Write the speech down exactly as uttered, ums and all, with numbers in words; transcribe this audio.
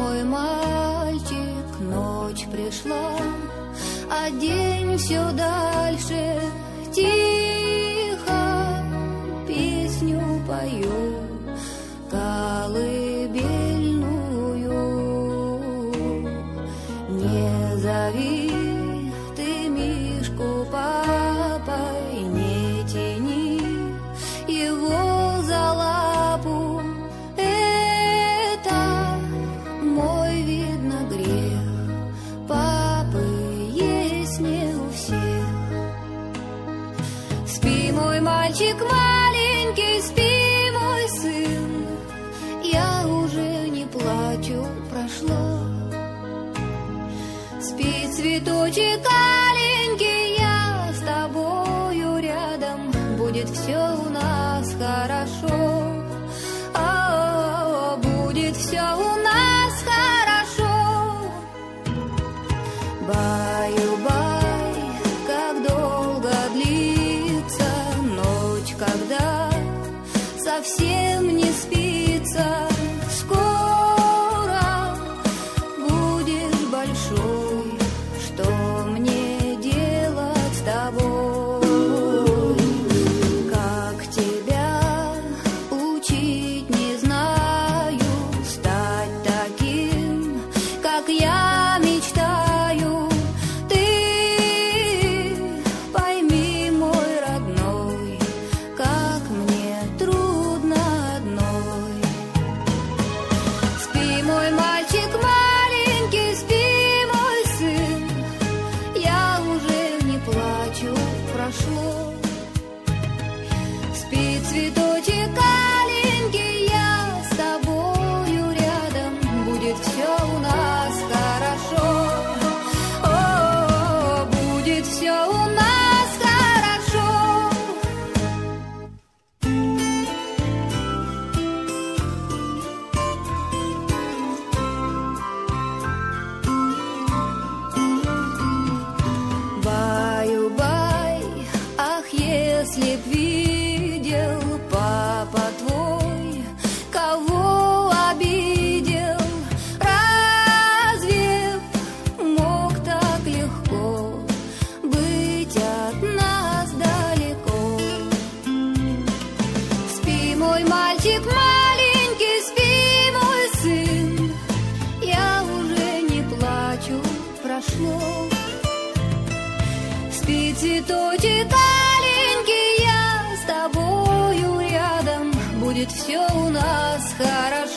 мой мальчик, ночь пришла, а день все дальше. Тихо песню пою, колыбельную. Не зови ты Мишку папой, не тяни его за лапу. Это мой, видно, грех. Папы есть не у всех. Спи, мой мальчик маленький, спи, мой сын. Я уже не плачу, прошло. Спи, цветочек аленький, я с тобою рядом. Будет все у нас хорошо. А, будет все у нас хорошо. Баю-бай, как долго длится ночь, когда совсем не спится. Скоро будешь большой, что мне делать с тобой? Как тебя учить не знаю, стать таким, как я мечтаю. Ты пойми, мой родной, как мне трудно одной. Спи, мой мальчик маленький, спи, мой сын. Я уже не плачу, прошло. Спи, цветочек аленький, я с тобою рядом. Будет все у нас хорошо. О, будет все у нас хорошо. Баю-бай, ах, если б видел папа твой, кого обидел. Разве мог так легко быть от нас далеко? Спи, мой мальчик маленький, спи, мой сын. Я уже не плачу, прошло. Спи, цветочек аленький, я с тобою рядом. Будет все у нас хорошо.